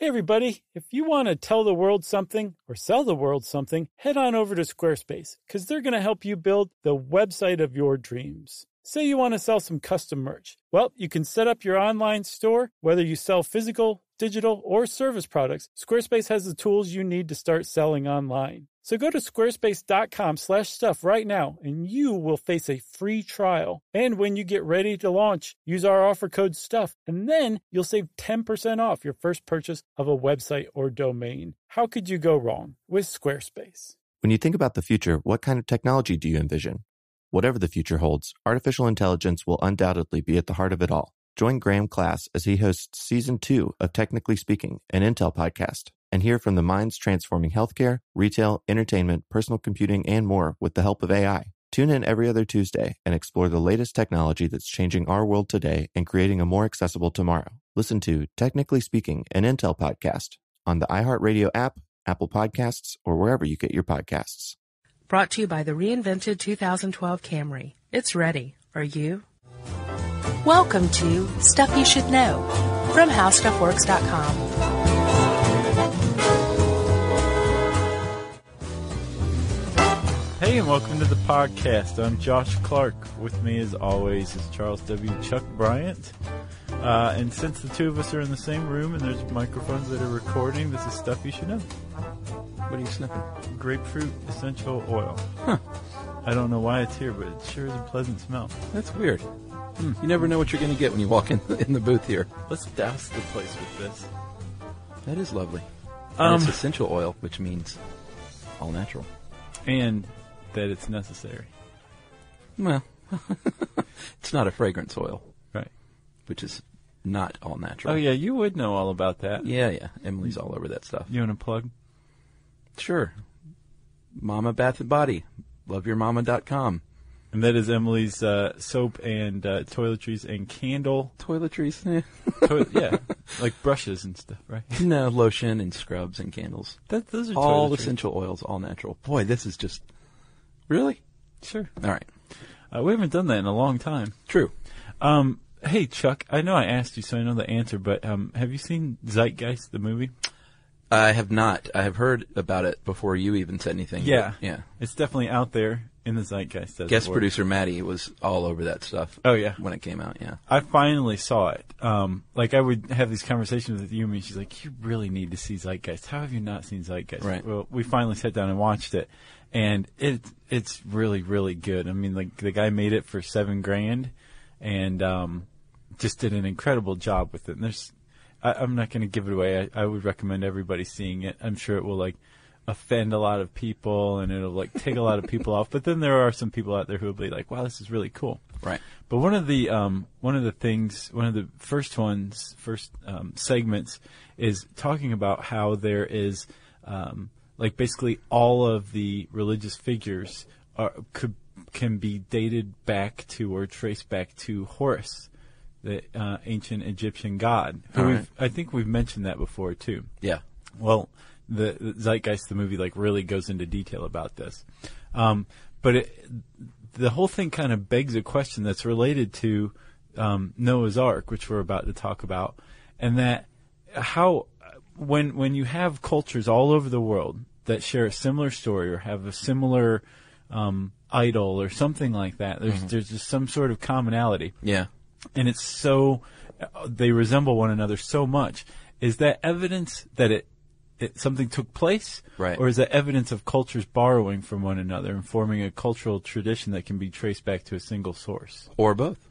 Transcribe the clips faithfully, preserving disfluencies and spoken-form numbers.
Hey everybody, if you want to tell the world something or sell the world something, head on over to Squarespace because they're going to help you build the website of your dreams. Say you want to sell some custom merch. Well, you can set up your online store, whether you sell physical, digital, or service products. Squarespace has the tools you need to start selling online. So go to squarespace.com slash stuff right now, and you will face a free trial. And when you get ready to launch, use our offer code STUFF, and then you'll save ten percent off your first purchase of a website or domain. How could you go wrong with Squarespace? When you think about the future, what kind of technology do you envision? Whatever the future holds, artificial intelligence will undoubtedly be at the heart of it all. Join Graham Class as he hosts Season two of Technically Speaking, an Intel podcast, and hear from the minds transforming healthcare, retail, entertainment, personal computing, and more with the help of A I. Tune in every other Tuesday and explore the latest technology that's changing our world today and creating a more accessible tomorrow. Listen to Technically Speaking, an Intel podcast on the iHeartRadio app, Apple Podcasts, or wherever you get your podcasts. Brought to you by the reinvented two thousand twelve Camry. It's ready. Are you? Welcome to Stuff You Should Know from How Stuff Works dot com. Hey, and welcome to the podcast. I'm Josh Clark. With me, as always, is Charles W. Chuck Bryant. Uh, and since the two of us are in the same room and there's microphones that are recording, this is Stuff You Should Know. What are you sniffing? Grapefruit essential oil. Huh. I don't know why it's here, but it sure is a pleasant smell. That's weird. Hmm. You never know what you're going to get when you walk in in the booth here. Let's douse the place with this. That is lovely. Um, and it's essential oil, which means all natural. And that it's necessary. Well, it's not a fragrance oil. Right. Which is not all natural. Oh, yeah, you would know all about that. Yeah, yeah. Emily's all over that stuff. You want to plug? Sure. Mama Bath and Body. love your mama dot com. And that is Emily's uh, soap and uh, toiletries and candle. Toiletries? Eh. To- yeah, like brushes and stuff, right? No, lotion and scrubs and candles. That, those are all toiletries. Essential oils, all natural. Boy, this is just... Really? Sure. All right. Uh, we haven't done that in a long time. True. Um, hey, Chuck, I know I asked you, so I know the answer, but um, have you seen Zeitgeist, the movie? I have not. I have heard about it before you even said anything. Yeah. Yeah. It's definitely out there in the zeitgeist. As Guest it were. producer Maddie was all over that stuff. Oh, yeah. When it came out, yeah. I finally saw it. Um, like, I would have these conversations with Yumi, and she's like, you really need to see Zeitgeist. How have you not seen Zeitgeist? Right. Well, we finally sat down and watched it, and it it's really, really good. I mean, like, the guy made it for seven grand, and um, just did an incredible job with it. And there's... I, I'm not going to give it away. I, I would recommend everybody seeing it. I'm sure it will, like, offend a lot of people, and it'll, like, take a lot of people off. But then there are some people out there who will be like, wow, this is really cool. Right. But one of the um, one of the things, one of the first ones, first um, segments is talking about how there is, um, like, basically all of the religious figures are, could can be dated back to or traced back to Horus, the uh, ancient Egyptian god. Who All we've, right. I think we've mentioned that before, too. Yeah. Well, the, the Zeitgeist, the movie, like, really goes into detail about this. Um, but it, the whole thing kind of begs a question that's related to um, Noah's Ark, which we're about to talk about, and that how when when you have cultures all over the world that share a similar story or have a similar um, idol or something like that, there's Mm-hmm. there's just some sort of commonality. Yeah. And it's so, they resemble one another so much. Is that evidence that it, it something took place? Right. Or is that evidence of cultures borrowing from one another and forming a cultural tradition that can be traced back to a single source? Or both.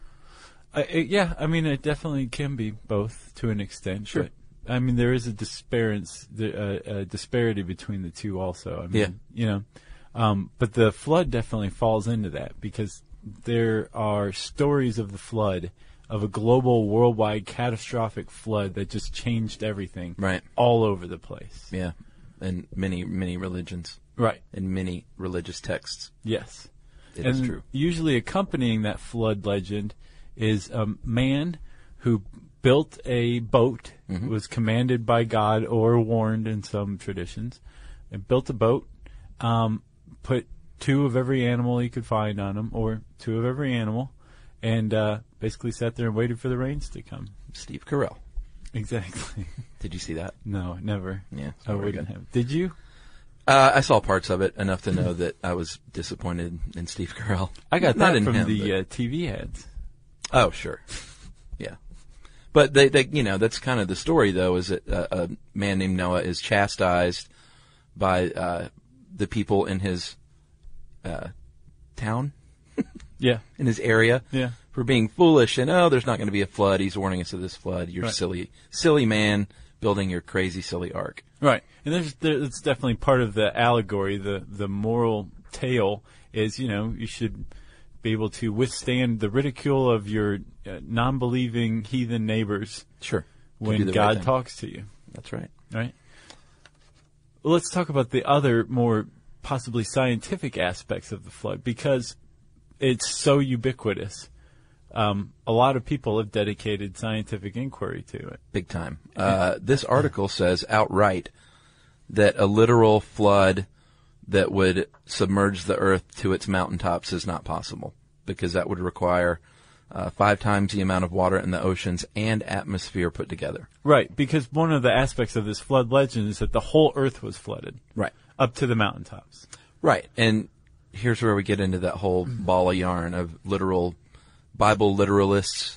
I, it, yeah, I mean, it definitely can be both to an extent. Sure. But, I mean, there is a disparity, uh, a disparity between the two also. I mean, Yeah. you know, um, but the flood definitely falls into that because there are stories of the flood, of a global, worldwide, catastrophic flood that just changed everything. Right. All over the place. Yeah. And many, many religions. Right. And many religious texts. Yes. It and is true. Usually accompanying that flood legend is a man who built a boat, Mm-hmm. was commanded by God or warned in some traditions, and built a boat, um, put two of every animal he could find on him, or two of every animal, and uh, basically sat there and waited for the rains to come. Steve Carell. Exactly. Did you see that? No, never. Yeah. I wouldn't have. Did you? Uh, I saw parts of it, enough to know that I was disappointed in Steve Carell. I got Not that in from him, the but- uh, T V ads. Oh, sure. Yeah. But they, they, you know, that's kind of the story, though, is that uh, a man named Noah is chastised by uh, the people in his uh, town, Yeah. in his area, Yeah. for being foolish. And, oh, there's not going to be a flood. He's warning us of this flood. You're Right. silly, silly man building your crazy, silly ark. Right. And there's, there, it's definitely part of the allegory, the, the moral tale is, you know, you should be able to withstand the ridicule of your uh, non-believing heathen neighbors Sure. To do when the right God thing. talks to you. That's right. Right? Well, let's talk about the other more possibly scientific aspects of the flood because it's so ubiquitous. Um, a lot of people have dedicated scientific inquiry to it. Big time. Uh, this article says outright that a literal flood that would submerge the earth to its mountaintops is not possible because that would require uh, five times the amount of water in the oceans and atmosphere put together. Right, because one of the aspects of this flood legend is that the whole earth was flooded. Right. Up to the mountaintops. Right. And here's where we get into that whole ball of yarn of literal Bible literalists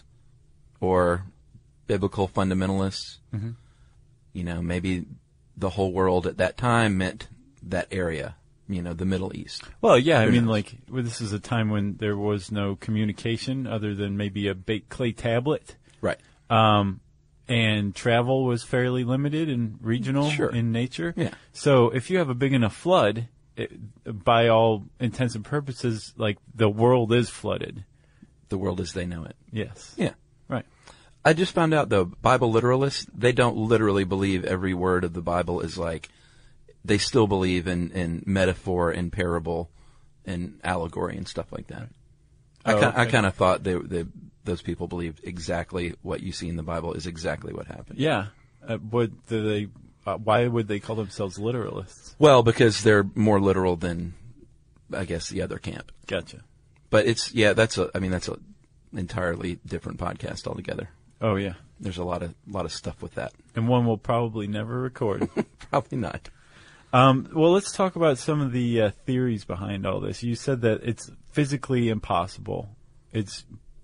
or biblical fundamentalists. Mm-hmm. You know, maybe the whole world at that time meant that area, you know, the Middle East. Well, yeah, I Who mean, knows? like, well, this is a time when there was no communication other than maybe a baked clay tablet. Right. Um, and travel was fairly limited and regional Sure. in nature. Yeah. So if you have a big enough flood, it, by all intents and purposes, like, the world is flooded. The world as they know it. Yes. Yeah. Right. I just found out, though, Bible literalists, they don't literally believe every word of the Bible is like, they still believe in, in metaphor and parable and allegory and stuff like that. I Oh, kind I okay. kind of thought they, they, those people believed exactly what you see in the Bible is exactly what happened. Yeah. Uh, would do they? Uh, why would they call themselves literalists? Well, because they're more literal than, I guess, the other camp. Gotcha. But it's, yeah, that's a, I mean, that's a entirely different podcast altogether. Oh yeah. There's a lot of, lot of stuff with that. And one we'll probably never record. Probably not. Um, well, let's talk about some of the uh, theories behind all this. You said that it's physically impossible. It's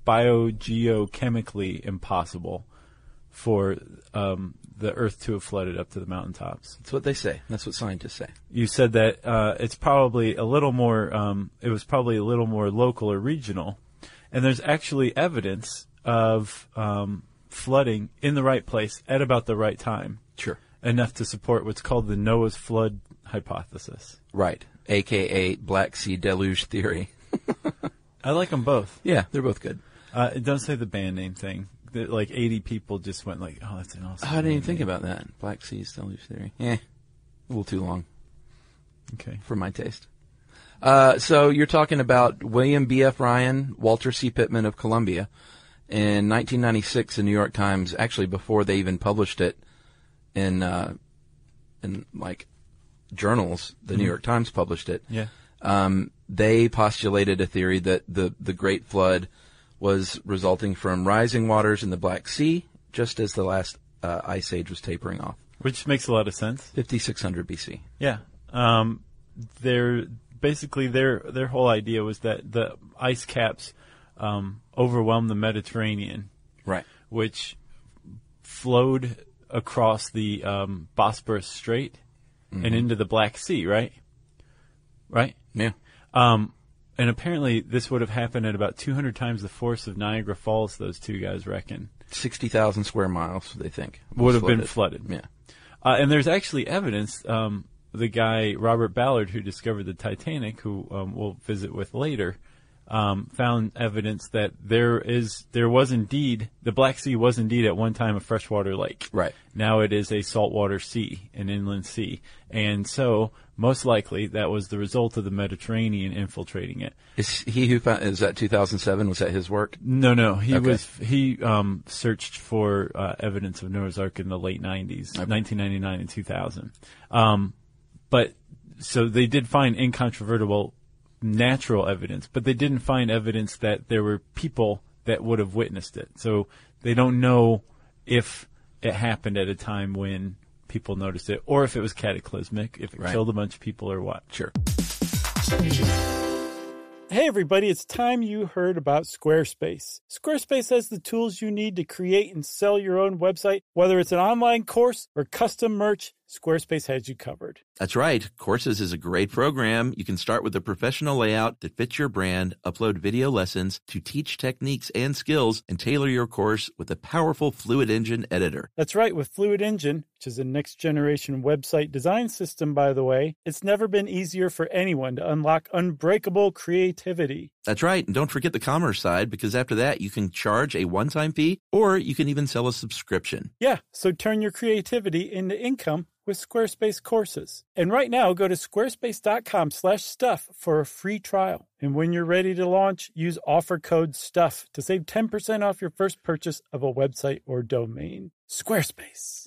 biogeochemically impossible for um, the Earth to have flooded up to the mountaintops. That's what they say. That's what scientists say. You said that uh, it's probably a little more. Um, it was probably a little more local or regional, and there's actually evidence of um, flooding in the right place at about the right time. Sure. Enough to support what's called the Noah's Flood hypothesis. Right. A K A Black Sea Deluge Theory. I like them both. Yeah, they're both good. Uh, don't say the band name thing. The, like eighty people just went like, "Oh, that's an awesome." Oh, I didn't even band think name." about that. Black Sea Deluge Theory. Eh, a little too long Okay. for my taste. Uh, so you're talking about William B F Ryan, Walter C. Pittman of Columbia. In nineteen ninety-six, the New York Times, actually before they even published it in, uh, in like journals, the New York Times published it. Yeah. Um, they postulated a theory that the, the Great Flood was resulting from rising waters in the Black Sea, just as the last uh, ice age was tapering off. Which makes a lot of sense. fifty-six hundred B C. Yeah. Um, their basically their their whole idea was that the ice caps um, overwhelmed the Mediterranean, Right. which flowed across the um, Bosporus Strait Mm-hmm. and into the Black Sea. Right. Right. Yeah. Um, and apparently this would have happened at about two hundred times the force of Niagara Falls. Those two guys reckon sixty thousand square miles, they think. would was have been flooded. Yeah. Uh, and there's actually evidence. Um, the guy Robert Ballard, who discovered the Titanic, who um, we'll visit with later, um, found evidence that there is there was indeed the Black Sea was indeed at one time a freshwater lake. Right. Now it is a saltwater sea, an inland sea, and so most likely that was the result of the Mediterranean infiltrating it. Is he who found, is that two thousand seven? Was that his work? No, no, he Okay. was he um, searched for uh, evidence of Noah's Ark in the late nineties, Okay. nineteen ninety-nine and two thousand. Um, but so they did find incontrovertible natural evidence, but they didn't find evidence that there were people that would have witnessed it. So they don't know if it happened at a time when people noticed it, or if it was cataclysmic, if it Right. killed a bunch of people or what. Sure. Hey everybody, it's time you heard about Squarespace. Squarespace has the tools you need to create and sell your own website. Whether it's an online course or custom merch, Squarespace has you covered. That's right. Courses is a great program. You can start with a professional layout that fits your brand, upload video lessons to teach techniques and skills, and tailor your course with a powerful Fluid Engine editor. That's right, with Fluid Engine, which is a next-generation website design system, by the way, it's never been easier for anyone to unlock unbreakable creativity. That's right. And don't forget the commerce side, because after that, you can charge a one-time fee, or you can even sell a subscription. Yeah, so turn your creativity into income with Squarespace courses. And right now, go to squarespace.com slash stuff for a free trial. And when you're ready to launch, use offer code STUFF to save ten percent off your first purchase of a website or domain. Squarespace.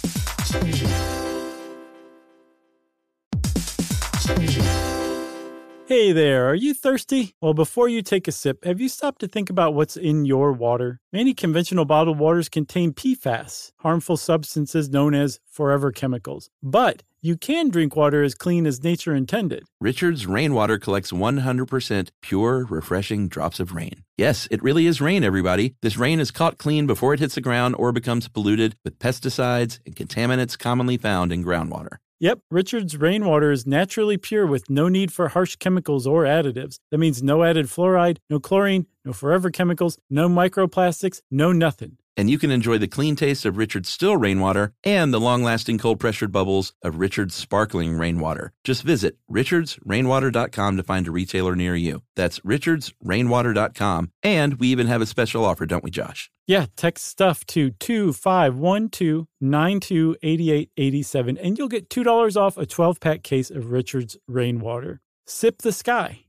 Hey there, are you thirsty? Well, before you take a sip, have you stopped to think about what's in your water? Many conventional bottled waters contain P FAS, harmful substances known as forever chemicals. But you can drink water as clean as nature intended. Richard's Rainwater collects one hundred percent pure, refreshing drops of rain. Yes, it really is rain, everybody. This rain is caught clean before it hits the ground or becomes polluted with pesticides and contaminants commonly found in groundwater. Yep, Richard's Rainwater is naturally pure with no need for harsh chemicals or additives. That means no added fluoride, no chlorine, no forever chemicals, no microplastics, no nothing. And you can enjoy the clean taste of Richard's still rainwater and the long-lasting cold-pressured bubbles of Richard's sparkling rainwater. Just visit richards rainwater dot com to find a retailer near you. That's richards rainwater dot com. And we even have a special offer, don't we, Josh? Yeah, text STUFF to two five one two nine two eight eight eight seven, and you'll get two dollars off a twelve-pack case of Richard's Rainwater. Sip the sky.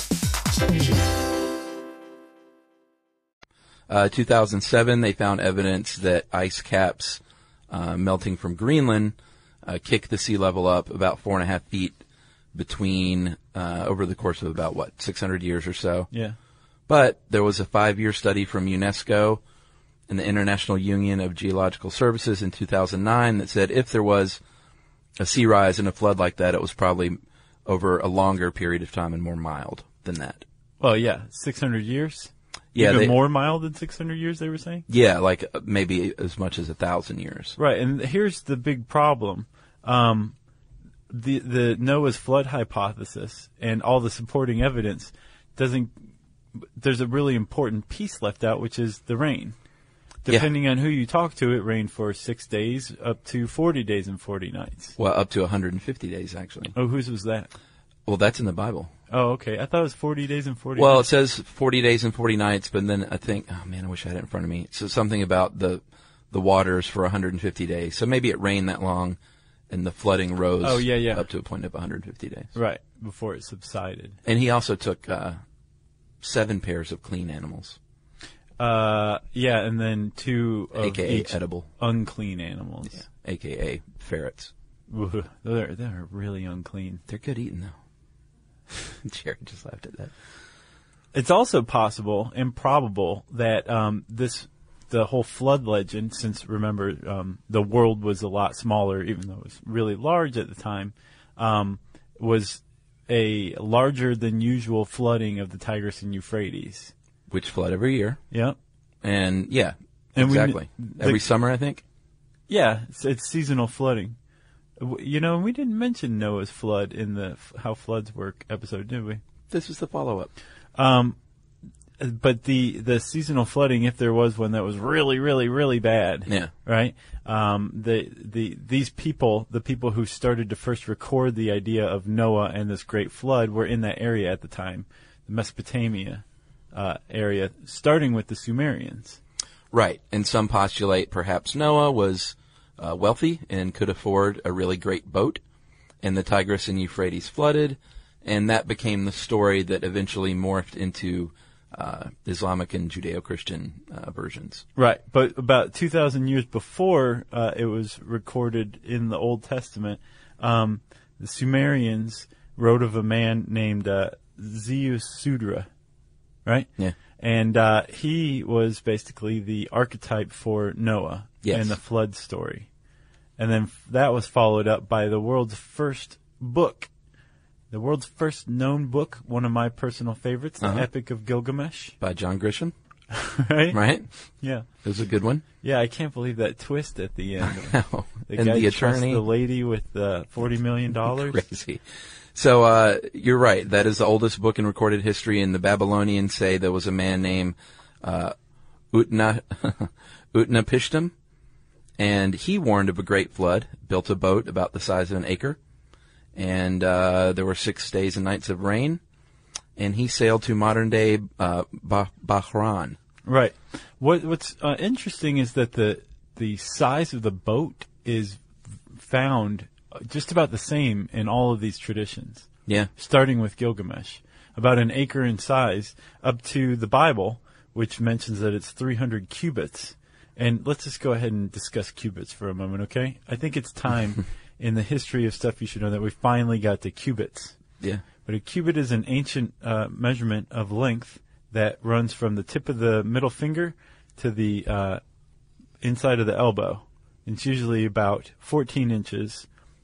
Uh, two thousand seven, they found evidence that ice caps uh, melting from Greenland uh, kick the sea level up about four and a half feet between uh, over the course of about, what, six hundred years or so. Yeah. But there was a five-year study from UNESCO and the International Union of Geological Services in two thousand nine that said if there was a sea rise and a flood like that, it was probably over a longer period of time and more mild than that. Well, yeah, six hundred years? Yeah, Even they, more mild than six hundred years, they were saying? Yeah, like uh, maybe as much as a thousand years. Right, and here's the big problem. Um, the the Noah's flood hypothesis and all the supporting evidence doesn't. There's a really important piece left out, which is the rain. Depending yeah. on who you talk to, it rained for six days, up to forty days and forty nights. Well, up to one hundred fifty days, actually. Oh, whose was that? Well, that's in the Bible. Oh, okay. I thought it was forty days and forty well, nights. Well, it says forty days and forty nights, but then I think, oh man, I wish I had it in front of me. So something about the the waters for one hundred fifty days. So maybe it rained that long and the flooding rose oh, yeah, yeah. up to a point of one hundred fifty days. Right, before it subsided. And he also took uh, seven pairs of clean animals. Uh, yeah, and then two of A K A each edible. unclean animals. Yeah, A K A ferrets. Ooh, they're, they're really unclean. They're good eating, though. Jared just laughed at that. It's also possible and probable that um, this, the whole flood legend, since remember um, the world was a lot smaller, even though it was really large at the time, um, was a larger than usual flooding of the Tigris and Euphrates. Which flood every year. Yep. And yeah, and exactly. We, the, every summer, I think. Yeah, it's, it's seasonal flooding. You know, we didn't mention Noah's flood in the How Floods Work episode, did we? This was the follow-up. Um, but the, the seasonal flooding, if there was one that was really, really, really bad, yeah, right? Um, the the these people, the people who started to first record the idea of Noah and this great flood, were in that area at the time, the Mesopotamia uh, area, starting with the Sumerians. Right, and some postulate perhaps Noah was Uh, wealthy and could afford a really great boat, and the Tigris and Euphrates flooded, and that became the story that eventually morphed into uh, Islamic and Judeo-Christian uh, versions. Right, but about two thousand years before uh, it was recorded in the Old Testament, um, the Sumerians wrote of a man named uh, Ziusudra, right? Yeah. And uh, he was basically the archetype for Noah Yes. and the flood story. And then f- that was followed up by the world's first book, the world's first known book, one of my personal favorites, Uh-huh. the Epic of Gilgamesh. By John Grisham, Right? right? Yeah. It was a good one. Yeah, I can't believe that twist at the end. Oh, The and guy the trusts attorney. the lady with uh, forty million dollars. Crazy. So, uh, you're right. That is the oldest book in recorded history, and the Babylonians say there was a man named, uh, Utna, Utnapishtim, and he warned of a great flood, built a boat about the size of an acre, and, uh, there were six days and nights of rain, and he sailed to modern day, uh, bah- Bahrain. Right. What What's uh, interesting is that the the size of the boat is found just about the same in all of these traditions. Yeah. Starting with Gilgamesh, about an acre in size, up to the Bible, which mentions that it's three hundred cubits. And let's just go ahead and discuss cubits for a moment, okay? I think it's time in the history of stuff you should know that we finally got to cubits. Yeah. But a cubit is an ancient uh, measurement of length that runs from the tip of the middle finger to the uh, inside of the elbow. It's usually about fourteen inches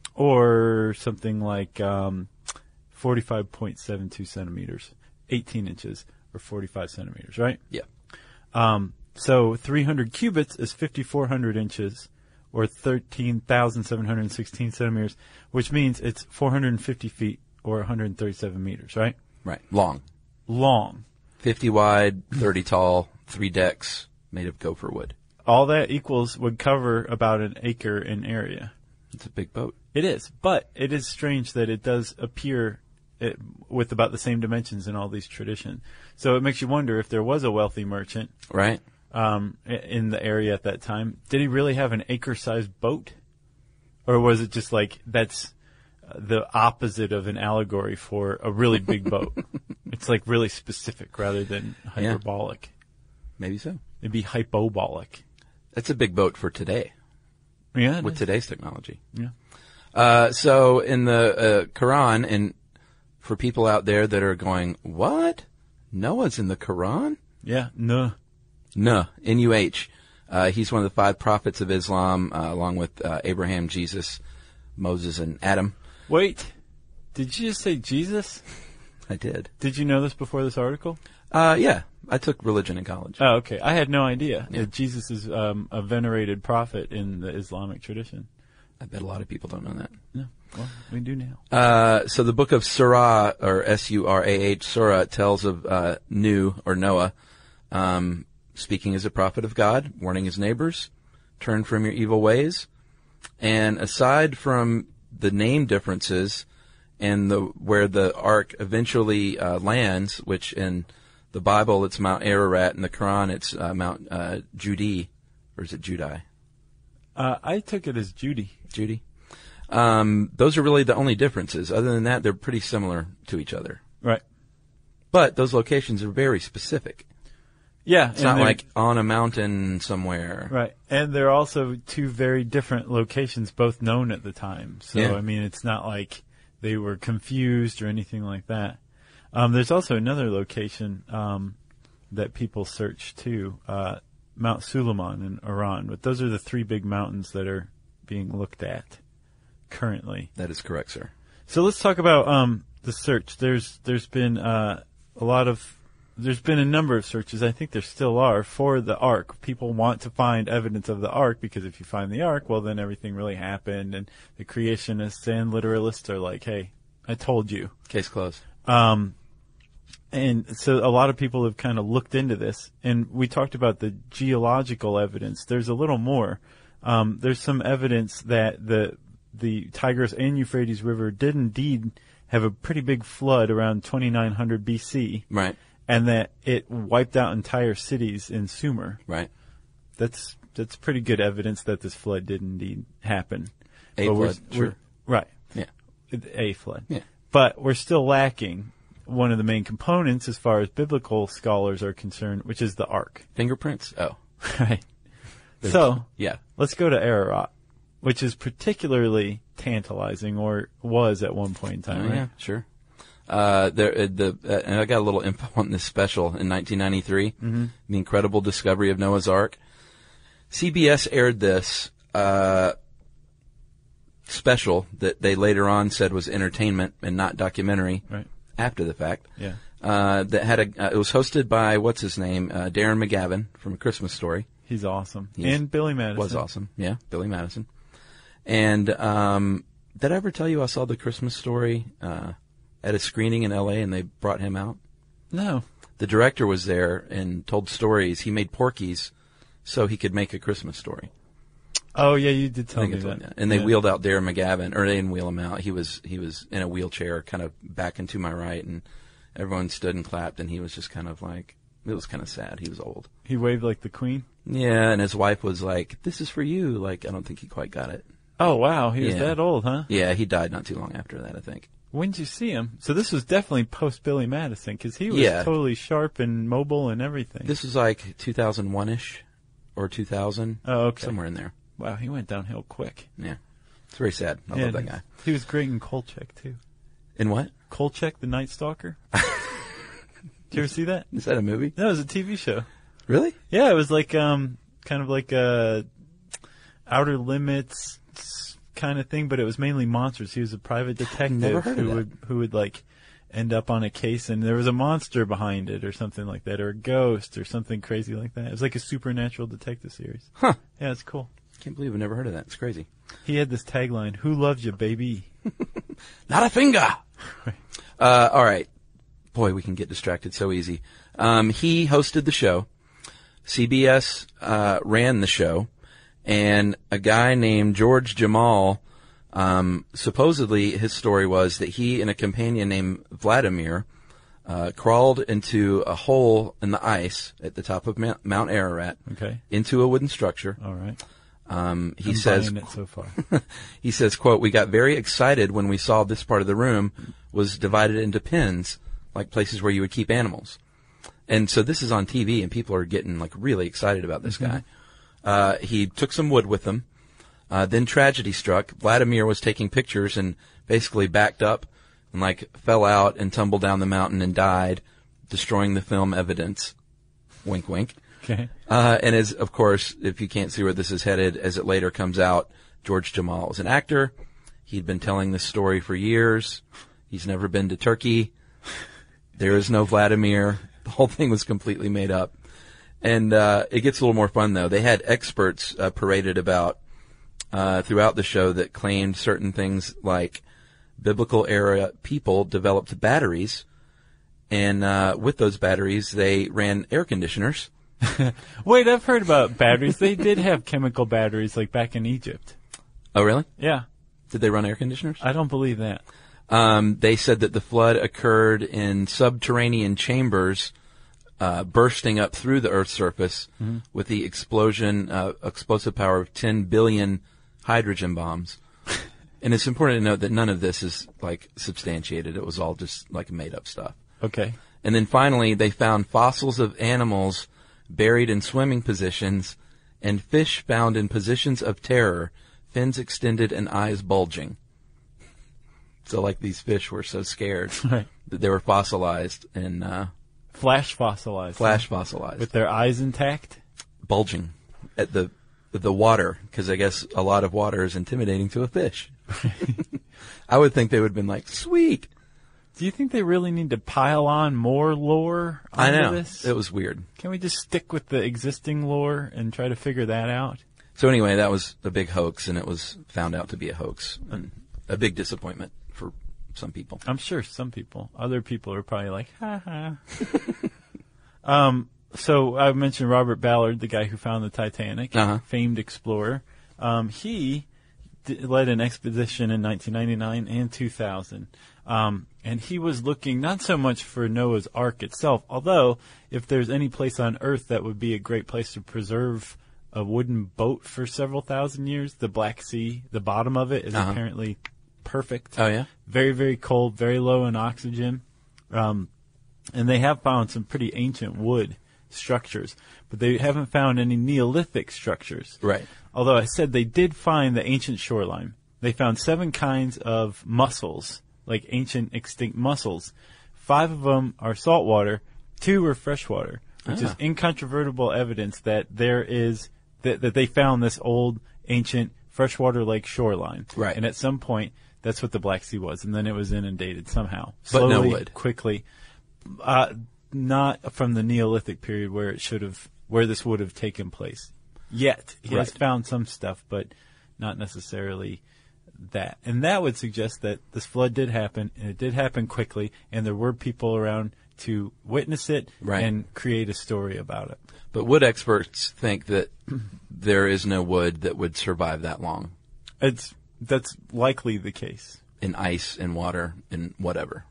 or something like um, forty-five point seven two centimeters, eighteen inches or forty-five centimeters, right? Yeah. Um, so three hundred cubits is fifty-four hundred inches or thirteen thousand seven hundred sixteen centimeters, which means it's four hundred fifty feet or one hundred thirty-seven meters, right? Right. Long. Long. fifty wide, thirty tall, three decks, made of gopher wood. All that equals would cover about an acre in area. It's a big boat. It is, but it is strange that it does appear it, with about the same dimensions in all these traditions. So it makes you wonder if there was a wealthy merchant Right? um, i- in the area at that time. Did he really have an acre-sized boat? Or was it just like that's uh, the opposite of an allegory for a really big boat? It's like really specific rather than Yeah. hyperbolic. Maybe so. It'd be hypobolic. That's a big boat for today, Yeah, it with is. today's technology. Yeah. Uh, so in the uh, Quran, and for people out there that are going, what? Noah's in the Quran? Yeah, no. Nuh, N U H. Uh, he's one of the five prophets of Islam, uh, along with uh, Abraham, Jesus, Moses, and Adam. Wait, did you just say Jesus? I did. Did you know this before this article? Uh, yeah, I took religion in college. Oh, okay. I had no idea Yeah. that Jesus is um, a venerated prophet in the Islamic tradition. I bet a lot of people don't know that. No, well, we do now. Uh, so the book of Surah, or S U R A H, Surah, tells of uh, Nu, or Noah, um, speaking as a prophet of God, warning his neighbors, turn from your evil ways. And aside from the name differences and the where the ark eventually uh, lands, which in the Bible it's Mount Ararat, in the Quran it's uh, Mount uh, Judi, or is it Judai? Uh, I took it as Judy. Judy. Um, those are really the only differences. Other than that, they're pretty similar to each other. Right. But those locations are very specific. Yeah. It's not like on a mountain somewhere. Right. And they're also two very different locations, both known at the time. So, Yeah. I mean, it's not like they were confused or anything like that. Um, there's also another location um, that people search too, uh, Mount Suleiman in Iran. But those are the three big mountains that are being looked at currently. That is correct, sir. So let's talk about um, the search. There's there's been uh, a lot of there's been a number of searches. I think there still are for the Ark. People want to find evidence of the Ark because if you find the Ark, well, then everything really happened. And the creationists and literalists are like, "Hey, I told you." Case closed. Um, and so a lot of people have kind of looked into this, and we talked about the geological evidence. There's a little more. Um, there's some evidence that the the Tigris and Euphrates River did indeed have a pretty big flood around twenty-nine hundred B C, Right. and that it wiped out entire cities in Sumer. Right. That's that's pretty good evidence that this flood did indeed happen. A But we're- flood, we're- sure. Right. Yeah. A flood. Yeah. But we're still lacking one of the main components as far as biblical scholars are concerned, which is the Ark. Fingerprints? Oh. Right. So Yeah. let's go to Ararat, which is particularly tantalizing, or was at one point in time, Oh, right? yeah, sure. Uh, there, the uh, and I got a little info on this special in nineteen ninety-three, mm-hmm. The Incredible Discovery of Noah's Ark. C B S aired this uh, special that they later on said was entertainment and not documentary. Right. After the fact. Yeah. Uh, that had a. Uh, it was hosted by what's his name, uh, Darren McGavin from A Christmas Story. He's awesome. He's, and Billy Madison was awesome. Yeah, Billy Madison. And um, did I ever tell you I saw The Christmas Story uh, at a screening in L A and they brought him out? No. The director was there and told stories. He made Porky's so he could make A Christmas Story. Oh yeah, you did tell I me think that. that. And they yeah. wheeled out Darren McGavin, or they didn't wheel him out. He was he was in a wheelchair, kind of back and to my right, and everyone stood and clapped, and he was just kind of like, it was kind of sad. He was old. He waved like the Queen? Yeah, and his wife was like, "This is for you." Like, I don't think he quite got it. Oh wow, he was Yeah. that old, huh? Yeah, he died not too long after that, I think. When did you see him? So this was definitely post Billy Madison, because he was Yeah. totally sharp and mobile and everything. This was like two thousand one-ish, or two thousand. Oh, okay. Somewhere in there. Wow, he went downhill quick. Yeah. It's very sad. I yeah, love that guy. He was great in Kolchak, too. In what? Kolchak, the Night Stalker. Did you ever see that? Is that a movie? No, it was a T V show. Really? Yeah, it was like um, kind of like a Outer Limits kind of thing, but it was mainly monsters. He was a private detective Never heard of who that. would who would like end up on a case, and there was a monster behind it, or something like that, or a ghost, or something crazy like that. It was like a supernatural detective series. Huh. Yeah, it's cool. Can't believe I've never heard of that. It's crazy. He had this tagline: "Who loves you, baby?" Not a finger! uh, all right. Boy, we can get distracted so easy. Um, he hosted the show. C B S uh, ran the show. And a guy named George Jamal, um, supposedly his story was that he and a companion named Vladimir uh, crawled into a hole in the ice at the top of Mount, Mount Ararat, Okay. into a wooden structure. All right. Um, he I'm says, buying it so far. he says, quote, "We got very excited when we saw this part of the room was divided into pens, like places where you would keep animals." And so this is on T V, and people are getting like really excited about this Mm-hmm. guy. Uh, he took some wood with him. Uh, then tragedy struck. Vladimir was taking pictures and basically backed up and like fell out and tumbled down the mountain and died, destroying the film evidence. Wink, wink. Okay. Uh, and as, of course, if you can't see where this is headed, as it later comes out, George Jamal was an actor. He'd been telling this story for years. He's never been to Turkey. There is no Vladimir. The whole thing was completely made up. And uh, it gets a little more fun, though. They had experts uh, paraded about uh, throughout the show that claimed certain things like biblical era people developed batteries, and uh, with those batteries, they ran air conditioners. Wait, I've heard about batteries. They did have chemical batteries, like back in Egypt. Oh, really? Yeah. Did they run air conditioners? I don't believe that. Um, they said that the flood occurred in subterranean chambers, uh, bursting up through the Earth's surface mm-hmm. with the explosion, uh, explosive power of ten billion hydrogen bombs. And it's important to note that none of this is like substantiated. It was all just like made up stuff. Okay. And then finally, they found fossils of animals buried in swimming positions and fish found in positions of terror, fins extended and eyes bulging. So like these fish were so scared right. that they were fossilized and, uh, Flash fossilized. Flash huh? fossilized. With their eyes intact? Bulging at the, the water, because I guess a lot of water is intimidating to a fish. I would think they would have been like, sweet. Do you think they really need to pile on more lore I onto know. this? It was weird. Can we just stick with the existing lore and try to figure that out? So anyway, that was a big hoax, and it was found out to be a hoax, and a big disappointment for some people. I'm sure some people. Other people are probably like, ha ha. um, so I mentioned Robert Ballard, the guy who found the Titanic, uh-huh. famed explorer. Um, he d- led an expedition in nineteen ninety-nine and two thousand. Um, and he was looking not so much for Noah's Ark itself, although if there's any place on Earth that would be a great place to preserve a wooden boat for several thousand years, the Black Sea, the bottom of it is uh-huh. apparently perfect. Oh, yeah? Very, very cold, very low in oxygen. Um, and they have found some pretty ancient wood structures, but they haven't found any Neolithic structures. Right. Although I said they did find the ancient shoreline. They found seven kinds of mussels like ancient extinct mussels. Five of them are saltwater, two are freshwater, which Ah. is incontrovertible evidence that there is that, that they found this old ancient freshwater lake shoreline. Right. And at some point, that's what the Black Sea was, and then it was inundated somehow, But no slowly, wood. quickly. Uh, not from the Neolithic period where it should have, where this would have taken place. Yet he has Right. found some stuff, but not necessarily that. And that would suggest that this flood did happen, and it did happen quickly, and there were people around to witness it Right. and create a story about it. But wood experts think that there is no wood that would survive that long It's that's likely the case. in ice and water and whatever.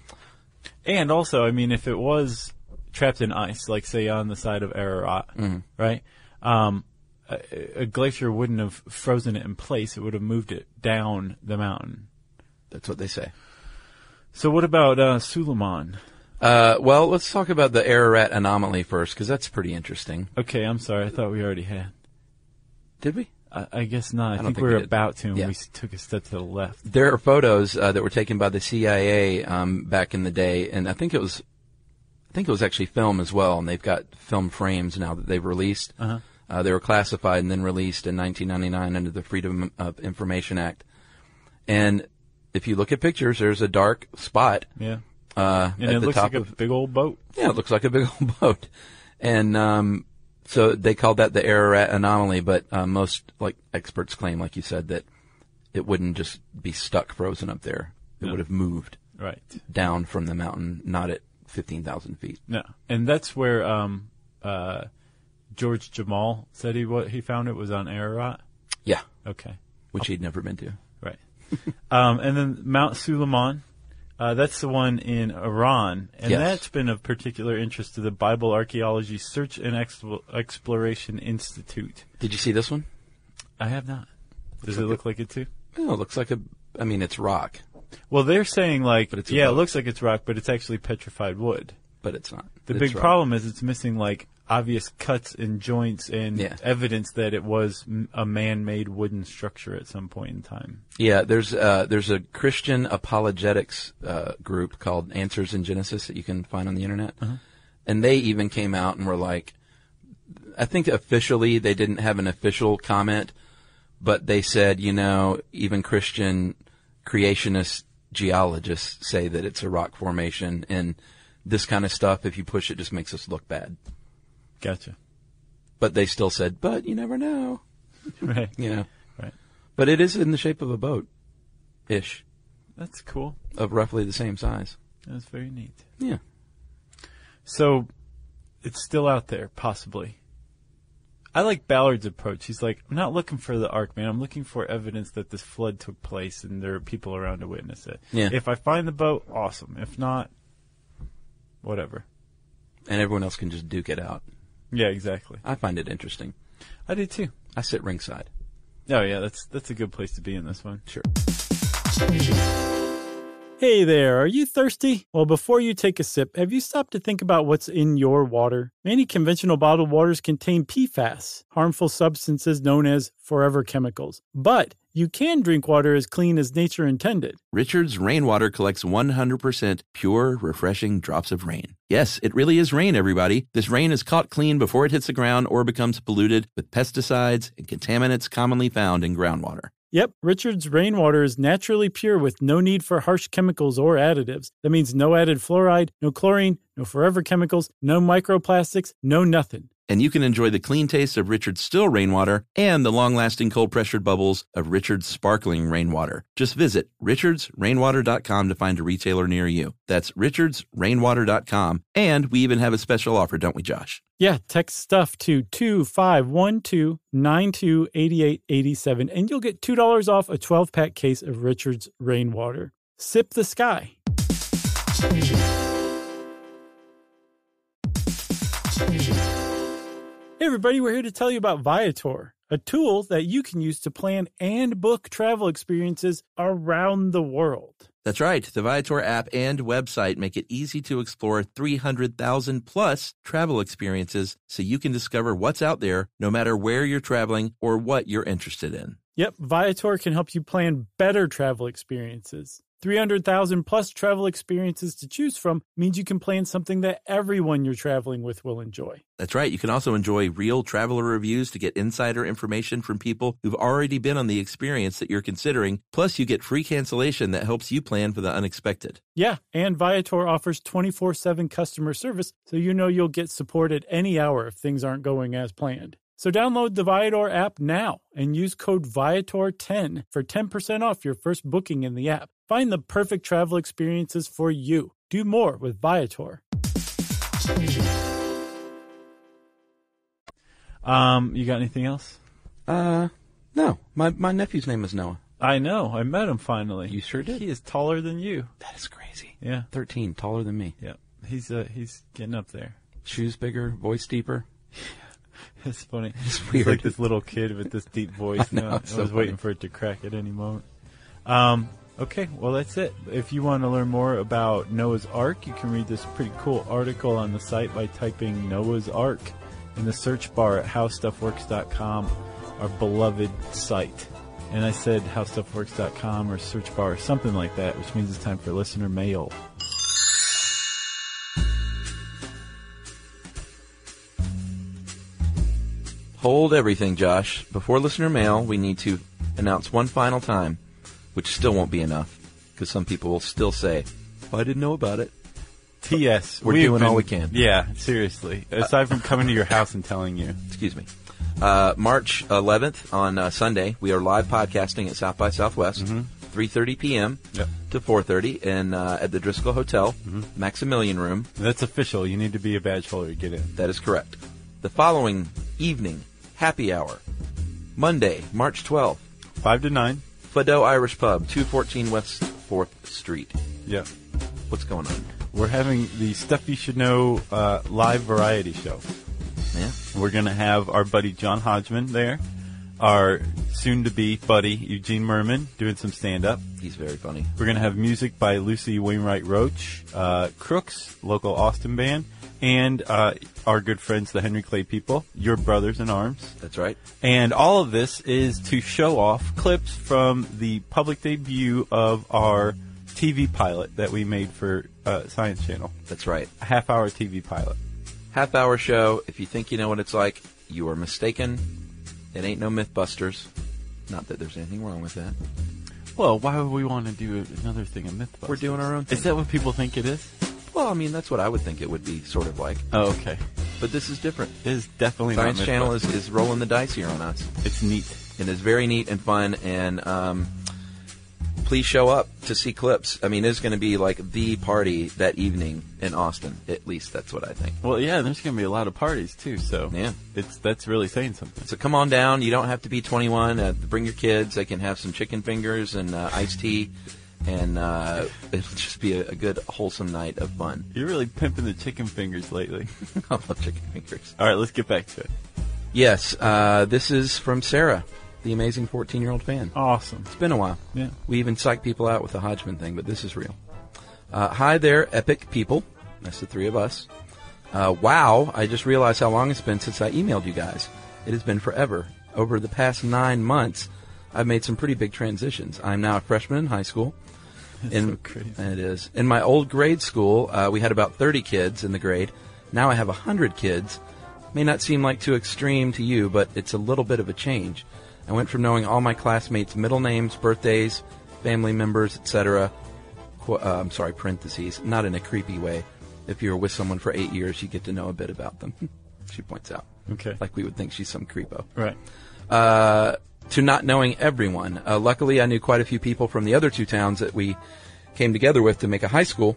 And also, I mean, if it was trapped in ice, like say on the side of Ararat, right? Um, a, a glacier wouldn't have frozen it in place; it would have moved it down the mountain. That's what they say. So, what about uh, Suleiman? Uh, well, let's talk about the Ararat anomaly first, because that's pretty interesting. Okay, I'm sorry. I thought we already had. Did we? I, I guess not. I, don't think, think we we were did. about to, and Yeah. we s- took a step to the left. There are photos uh, that were taken by the C I A um, back in the day, and I think it was, I think it was actually film as well. And they've got film frames now that they've released. Uh-huh. Uh, they were classified and then released in nineteen ninety-nine under the Freedom of Information Act. And if you look at pictures, there's a dark spot Yeah, uh, and at it the looks top like a of. big old boat. Yeah, it looks like a big old boat. And um, so they called that the Ararat anomaly, but uh, most like experts claim, like you said, that it wouldn't just be stuck frozen up there. It No. would have moved Right. down from the mountain, not at fifteen thousand feet. No, and that's where um, uh, George Jamal said he what he found it was on Ararat. Yeah, Okay. which he'd never been to. Right. um, and then Mount Suleiman, uh, that's the one in Iran, and Yes. that's been of particular interest to the Bible Archaeology Search and Expl- Exploration Institute. Did you see this one? I have not. Does like it look like it too? Oh, it looks like a, I mean, it's rock, Well, they're saying like, But it's a yeah, it boat. looks like it's rock, but it's actually petrified wood. but it's not. The It's big rock. problem is it's missing like obvious cuts and joints and Yeah. evidence that it was m- a man-made wooden structure at some point in time. Yeah, there's uh, there's a Christian apologetics uh, group called Answers in Genesis that you can find on the internet, and they even came out and were like, I think officially they didn't have an official comment, but they said, you know, even Christian creationist geologists say that it's a rock formation, and this kind of stuff, if you push it, just makes us look bad. Gotcha. But they still said, but you never know, Right. you know. Right. But it is in the shape of a boat, ish, That's cool. of roughly the same size. That's very neat. Yeah. So, it's still out there, possibly. I like Ballard's approach. He's like, I'm not looking for the Ark, man. I'm looking for evidence that this flood took place and there are people around to witness it. Yeah. If I find the boat, awesome. If not, whatever. And everyone else can just duke it out. Yeah, exactly. I find it interesting. I do too. I sit ringside. Oh yeah, that's that's a good place to be in this one. Sure. Hey there, are you thirsty? Well, before you take a sip, have you stopped to think about what's in your water? Many conventional bottled waters contain P FAS, harmful substances known as forever chemicals. But you can drink water as clean as nature intended. Richard's Rainwater collects one hundred percent pure, refreshing drops of rain. Yes, it really is rain, everybody. This rain is caught clean before it hits the ground or becomes polluted with pesticides and contaminants commonly found in groundwater. Yep, Richard's rainwater is naturally pure with no need for harsh chemicals or additives. That means no added fluoride, no chlorine, no forever chemicals, no microplastics, no nothing. And you can enjoy the clean taste of Richard's still rainwater and the long-lasting cold-pressured bubbles of Richard's sparkling rainwater. Just visit richards rainwater dot com to find a retailer near you. That's richards rainwater dot com. And we even have a special offer, don't we, Josh? Yeah, text stuff to two five one two nine two eight eight eight seven and you'll get two dollars off a twelve-pack case of Richard's rainwater. Sip the sky. Hey everybody, we're here to tell you about Viator, a tool that you can use to plan and book travel experiences around the world. That's right. The Viator app and website make it easy to explore three hundred thousand plus travel experiences so you can discover what's out there no matter where you're traveling or what you're interested in. Yep, Viator can help you plan better travel experiences. three hundred thousand plus travel experiences to choose from means you can plan something that everyone you're traveling with will enjoy. That's right. You can also enjoy real traveler reviews to get insider information from people who've already been on the experience that you're considering. Plus, you get free cancellation that helps you plan for the unexpected. Yeah, and Viator offers twenty-four seven customer service, so you know you'll get support at any hour if things aren't going as planned. So download the Viator app now and use code Viator ten for ten percent off your first booking in the app. Find the perfect travel experiences for you. Do more with Viator. Um, you got anything else? Uh, no. My my nephew's name is Noah. I know. I met him finally. You sure did? He is taller than you. That is crazy. Yeah. thirteen, taller than me. Yeah. He's uh he's getting up there. Shoes bigger, voice deeper. It's funny. It's He's weird. like this little kid with this deep voice. I know, now. it's I so was waiting funny. for it to crack at any moment. Um, okay, well, that's it. If you want to learn more about Noah's Ark, you can read this pretty cool article on the site by typing Noah's Ark in the search bar at how stuff works dot com, our beloved site. And I said how stuff works dot com or search bar or something like that, which means it's time for listener mail. Hold everything, Josh. Before listener mail, we need to announce one final time, which still won't be enough, because some people will still say, oh, I didn't know about it. T S We're we've doing been- all we can. Yeah, seriously. Aside from coming to your house and telling you. Excuse me. Uh, March eleventh on uh, Sunday, we are live podcasting at South by Southwest, three thirty p.m. Yep. to four thirty in, uh, at the Driscoll Hotel, Maximilian Room. That's official. You need to be a badge holder to get in. That is correct. The following evening, happy hour, Monday, March twelfth, Five to nine. Fado Irish Pub, two fourteen West fourth Street. Yeah. What's going on? We're having the Stuff You Should Know uh, live variety show. Yeah. We're going to have our buddy John Hodgman there, our soon-to-be buddy Eugene Merman doing some stand-up. He's very funny. We're going to have music by Lucy Wainwright Roach, uh, Crooks, local Austin band, and uh, our good friends, the Henry Clay People, your brothers in arms. That's right. And all of this is to show off clips from the public debut of our T V pilot that we made for uh, Science Channel. That's right. A half-hour T V pilot. Half hour show. If you think you know what it's like, you are mistaken. It ain't no Mythbusters. Not that there's anything wrong with that. Well, why would we want to do another thing, a Mythbusters? We're doing our own thing. Is that what people think it is? Well, I mean, that's what I would think it would be, sort of like. Oh, okay. But this is different. It is definitely Science not Channel is, Mythbusters. is rolling the dice here on us. It's neat. And it's very neat and fun. And um, please show up to see clips. I mean, it's going to be like the party that evening in Austin. At least that's what I think. Well, yeah, there's going to be a lot of parties, too, so Yeah. it's that's really saying something. So come on down. You don't have to be twenty-one. Uh, bring your kids. They can have some chicken fingers and uh, iced tea. And uh, it'll just be a, a good, wholesome night of fun. You're really pimping the chicken fingers lately. I love chicken fingers. All right, let's get back to it. Yes, uh, this is from Sarah, the amazing fourteen-year-old fan. Awesome. It's been a while. Yeah. We even psych people out with the Hodgman thing, but this is real. Uh, hi there, epic people. That's the three of us. Uh, wow, I just realized how long it's been since I emailed you guys. It has been forever. Over the past nine months, I've made some pretty big transitions. I'm now a freshman in high school. That's in, so crazy. It is. In my old grade school, uh, we had about thirty kids in the grade. Now I have one hundred kids. May not seem like too extreme to you, but it's a little bit of a change. I went from knowing all my classmates' middle names, birthdays, family members, et cetera. Qu- uh, I'm sorry, parentheses, not in a creepy way. If you were with someone for eight years, you get to know a bit about them. She points out. Okay. Like we would think she's some creepo. Right. Uh, to not knowing everyone. Uh, luckily, I knew quite a few people from the other two towns that we came together with to make a high school,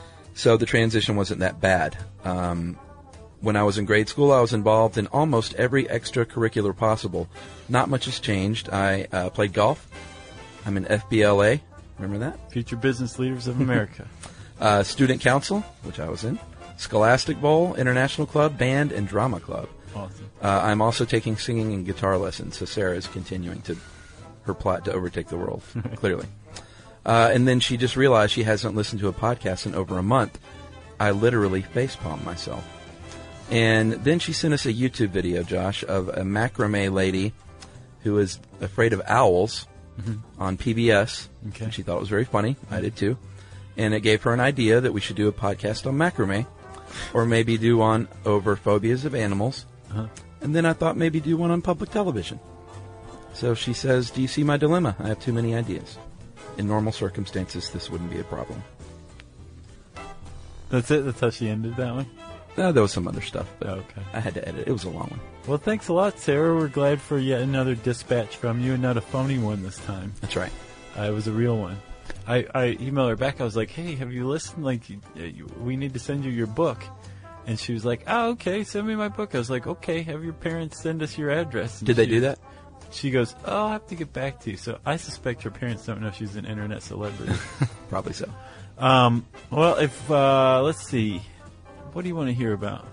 so the transition wasn't that bad. Um, when I was in grade school, I was involved in almost every extracurricular possible. Not much has changed. I uh, played golf. I'm in F B L A. Remember that? Future Business Leaders of America. Uh, student council, which I was in. Scholastic Bowl, International Club, Band, and Drama Club. Awesome. Uh, I'm also taking singing and guitar lessons, so Sarah is continuing to her plot to overtake the world, clearly. Uh, and then she just realized she hasn't listened to a podcast in over a month. I literally facepalmed myself. And then she sent us a YouTube video, Josh, of a macrame lady who is afraid of owls mm-hmm. on P B S. Okay. And she thought it was very funny. I did too. And it gave her an idea that we should do a podcast on macrame, or maybe do one over phobias of animals. Uh-huh. And then I thought maybe do one on public television. So she says, do you see my dilemma? I have too many ideas. In normal circumstances, this wouldn't be a problem. That's it? That's how she ended that one? No, there was some other stuff, but Oh, okay. I had to edit. It was a long one. Well, thanks a lot, Sarah. We're glad for yet another dispatch from you, and not a phony one this time. That's right. Uh, it was a real one. I, I emailed her back. I was like, hey, have you listened? Like, you, you, we need to send you your book. And she was like, oh, okay, send me my book. I was like, okay, have your parents send us your address. And Did they she- do that? She goes, oh, I'll have to get back to you. So I suspect her parents don't know she's an internet celebrity. Probably so. um, well, if, uh, let's see. What do you want to hear about?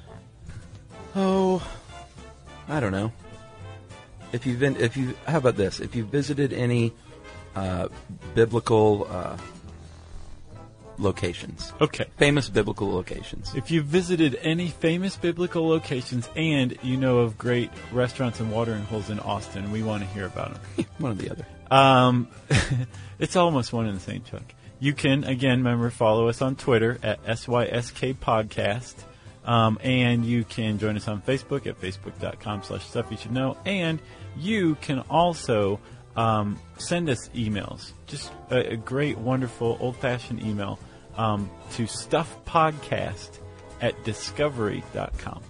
Oh, I don't know. If you've been, if you, how about this? If you've visited any uh, biblical uh, locations, Okay. famous biblical locations. If you've visited any famous biblical locations and you know of great restaurants and watering holes in Austin, we want to hear about them. One or the other. Um, it's almost one and the same, Chuck. You can, again, remember, follow us on Twitter at S Y S K Podcast. Um, and you can join us on Facebook at facebook.com slash stuff you should know. And you can also um, send us emails. Just a, a great, wonderful, old-fashioned email um, to stuffpodcast at discovery dot com.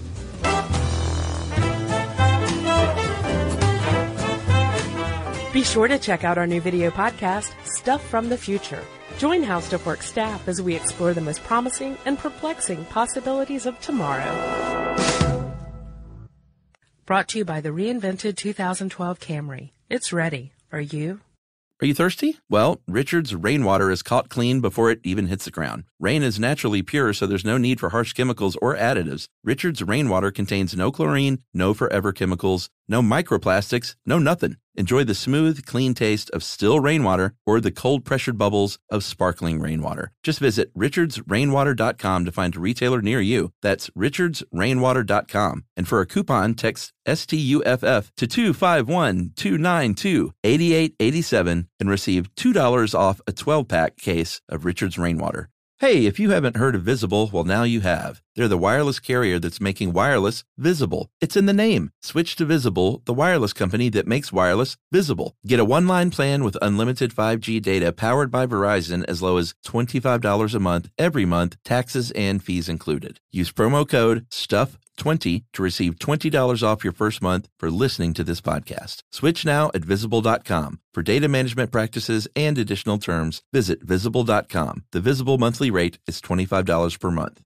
Be sure to check out our new video podcast, Stuff from the Future. Join How Stuff Works staff as we explore the most promising and perplexing possibilities of tomorrow. Brought to you by the reinvented two thousand twelve Camry. It's ready. Are you? Are you thirsty? Well, Richard's rainwater is caught clean before it even hits the ground. Rain is naturally pure, so there's no need for harsh chemicals or additives. Richard's rainwater contains no chlorine, no forever chemicals, no microplastics, no nothing. Enjoy the smooth, clean taste of still rainwater or the cold-pressured bubbles of sparkling rainwater. Just visit richards rainwater dot com to find a retailer near you. That's richards rainwater dot com. And for a coupon, text S T U F F to two five one, two nine two, eight eight eight seven and receive two dollars off a twelve-pack case of Richard's Rainwater. Hey, if you haven't heard of Visible, well, now you have. They're the wireless carrier that's making wireless visible. It's in the name. Switch to Visible, the wireless company that makes wireless visible. Get a one-line plan with unlimited five G data powered by Verizon as low as twenty-five dollars a month every month, taxes and fees included. Use promo code stuff twenty to receive twenty dollars off your first month for listening to this podcast. Switch now at visible dot com. For data management practices and additional terms, visit visible dot com. The Visible monthly rate is twenty-five dollars per month.